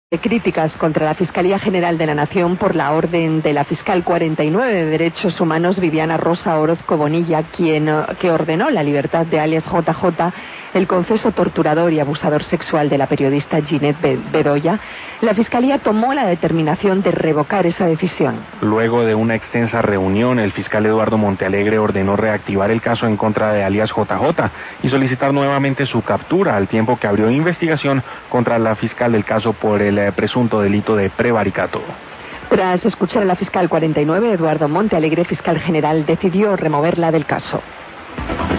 De críticas contra la Fiscalía General de la Nación por la orden de la fiscal 49 de Derechos Humanos Viviana Rosa Orozco Bonilla, que ordenó la libertad de alias JJ, el confeso torturador y abusador sexual de la periodista Ginette Bedoya. La Fiscalía tomó la determinación de revocar esa decisión. Luego de una extensa reunión, el fiscal Eduardo Montealegre ordenó reactivar el caso en contra de alias JJ y solicitar nuevamente su captura, al tiempo que abrió investigación contra la fiscal del caso por el presunto delito de prevaricato. Tras escuchar a la fiscal 49, Eduardo Montealegre, fiscal general, decidió removerla del caso.